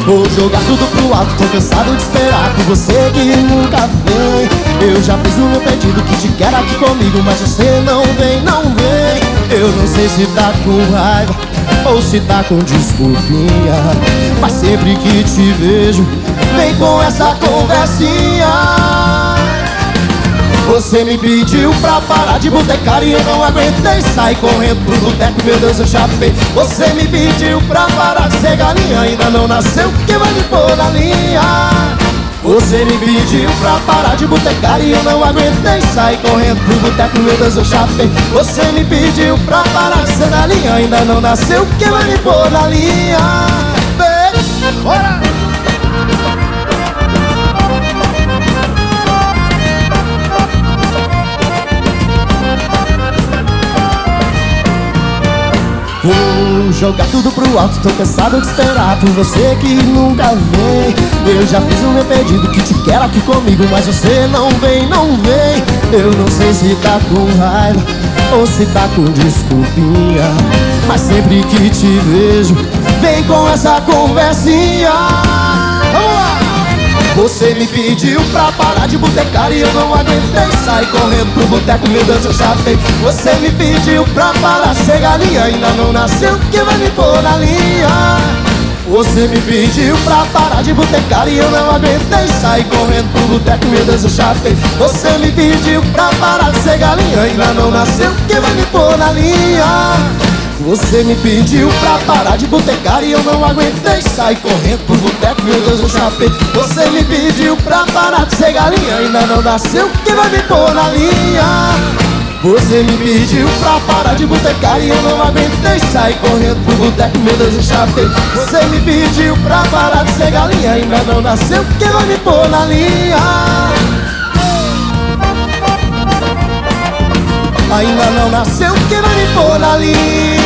Vou jogar tudo pro alto, tô cansado de esperar por você que nunca vem. Eu já fiz o meu pedido que te quero aqui comigo, mas você não vem, não vem. Eu não sei se tá com raiva ou se tá com desculpinha, mas sempre que te vejo, vem com essa conversinha. Você me pediu pra parar de botecar e eu não aguentei. Saí correndo pro boteco, meu Deus, eu chapei. Você me pediu pra parar de ser galinha, ainda não nasceu, quem vai me pôr na linha? Você me pediu pra parar de botecar e eu não aguentei. Saí correndo pro boteco, meu Deus, eu chapei. Você me pediu pra parar de ser galinha, ainda não nasceu, quem vai me pôr na linha? Bora! Vou jogar tudo pro alto, tô cansado de esperar por você que nunca vem. Eu já fiz o meu pedido que te quero aqui comigo, mas você não vem, não vem. Eu não sei se tá com raiva ou se tá com desculpinha, mas sempre que te vejo, vem com essa conversinha. Vamos lá! Você me pediu pra parar de botecar e eu não aguentei. Saí correndo pro boteco, meu Deus, eu chapei. Você me pediu pra parar de ser galinha, ainda não nasceu, quem vai me pôr na linha? Você me pediu pra parar de botecar e eu não aguentei. Saí correndo pro boteco, meu Deus, eu chapei. Você me pediu pra parar de ser galinha, ainda não nasceu, quem vai me pôr na linha? Você me pediu pra parar de botecar e eu não aguentei. Saí correndo pro boteco, meu Deus, eu chapei. Você me pediu pra parar de ser galinha, ainda não nasceu, quem vai me pôr na linha? Você me pediu pra parar de botecar e eu não aguentei. Saí correndo pro boteco, meu Deus, eu chapei. Você me pediu pra parar de ser galinha, ainda não nasceu, quem vai me pôr na linha? Ainda não nasceu, quem vai me pôr na linha?